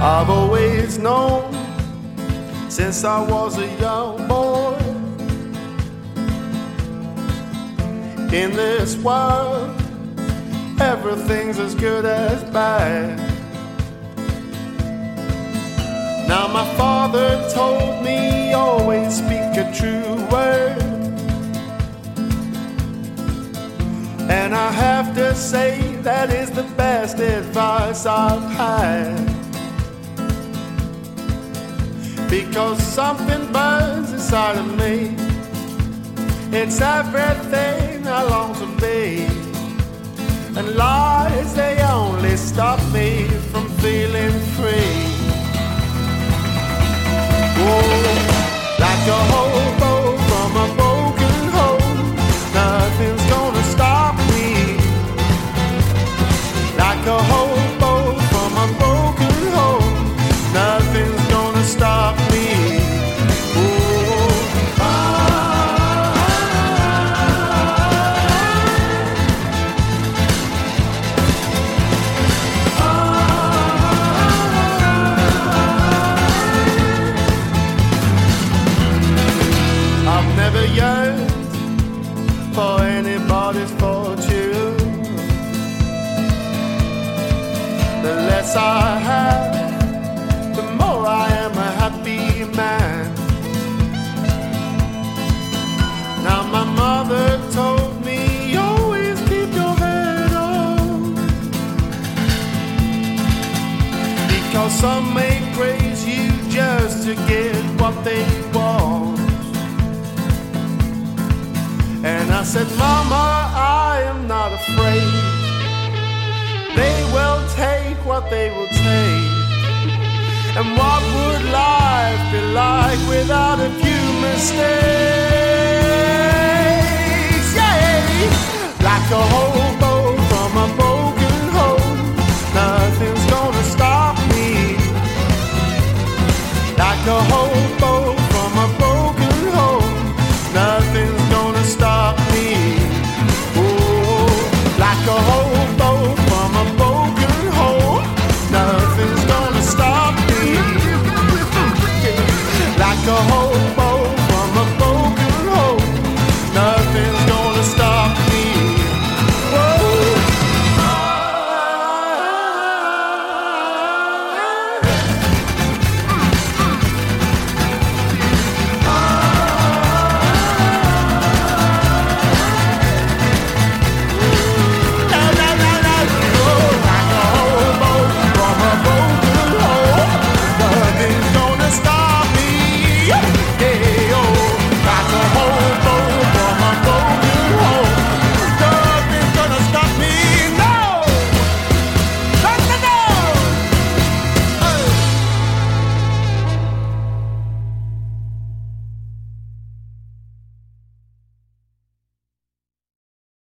I've always known since I was a young boy, in this world everything's as good as bad. Now my father told me always speak a true word, and I have to say that is the best advice I've had. Because something burns inside of me, it's everything I long to be, and lies, they only stop me from feeling free. Oh, like a hobo from a broken home, nothing's gonna stop me. Like a hobo from a broken home, nothing's gonna stop me. Never yearned for anybody's fortune. The less I have, the more I am a happy man. Now my mother told me, always keep your head on, because some may praise you just to get what they want. And I said, Mama, I am not afraid. They will take what they will take. And what would life be like without a few mistakes? Yeah, like a whole